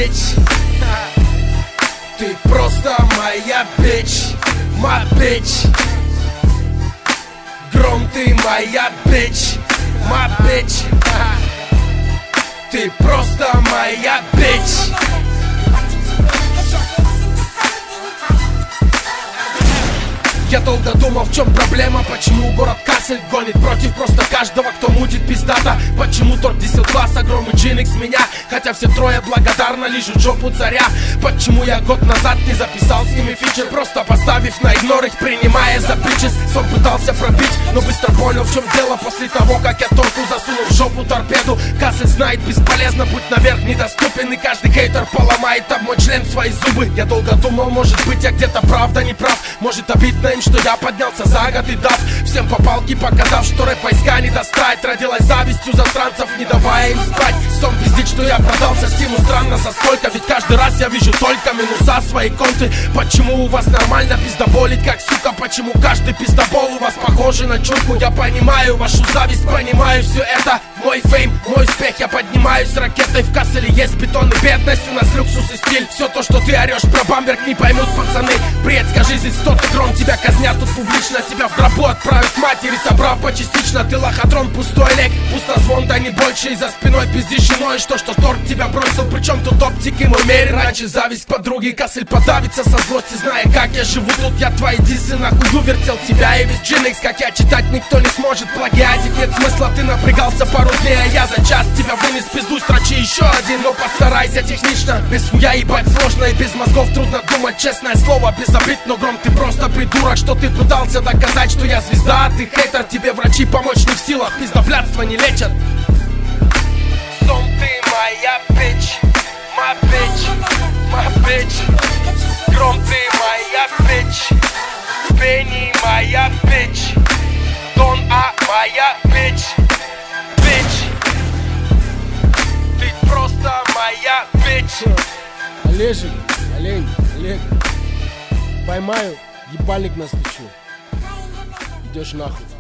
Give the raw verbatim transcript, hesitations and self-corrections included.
бич. Ты просто моя бич, my bitch. Гром, ты моя бич, my bitch. Ты просто моя бич. Я долго думал, в чем проблема, почему город Кассель гонит против просто каждого, кто мутит пиздата. Почему торт десять класса, Гром и Джинекс меня, хотя все трое благодарно лижут жопу царя. Почему я год назад не записал с ними фичер, просто поставив на игнор их, принимая за бичес. Сон пытался пробить, но быстро понял, в чем дело, после того, как я торку засунул в жопу торпеду. Кассель знает, бесполезно, путь наверх недоступен, и каждый хейтер поломает об мой член свои зубы. Я долго думал, может быть, я где-то правда не прав, может обидно им, что я поднялся за год и дав всем по палке, показав, что рэп войска не достать. Родилась завистью засранцев, не давая им спать. Сон пиздит, что я продался Стиму, странно за сколько, ведь каждый раз я вижу только минуса своей конты. Почему у вас нормально пиздоболить, как сука? Почему каждый пиздобол у вас похожий на чурку? Я понимаю вашу зависть, понимаю все это. Мой фейм, мой успех, я поднимаюсь ракетой. В Касселе есть бетон и бедность, у нас люксус и стиль. Все то, что ты орешь про Бамберг, не поймут пацаны. Бред, скажи здесь кто-то, Гром, тебя казнят тут публично. Тебя в гробу отправят матери, собрав почастично. Ты лохотрон, пустой лек, пустозвон, да не больше. И за спиной пиздишь и ноешь то, что торт тебя бросил. Причем тут оптики мой мере. Раньше зависть подруги, Кассель подавится со злости, зная, как я живу тут. Я твои дисы нахуй вертел тебя и весь Джинекс, как я читать никто не сможет. Плагиатик нет смысла, ты напрягался пару дней, а я за час тебя вынес в пизду. Строчи еще один, но постарайся технично. Без хуя ебать сложно и без мозгов трудно думать. Честное слово, без обид, но Гром, ты просто придурок. Что ты пытался доказать, что я звезда, а ты хейтер. Тебе врачи помочь не в силах, пиздоблядство не лечат. Сон, ты моя бич, my bitch, my bitch. Гром, ты моя бич, Бенни моя бич, Дон А моя бич, бич. Ты просто моя бич. Олежик, олень, Олег, поймаю, ебальник настучу. Идешь нахуй.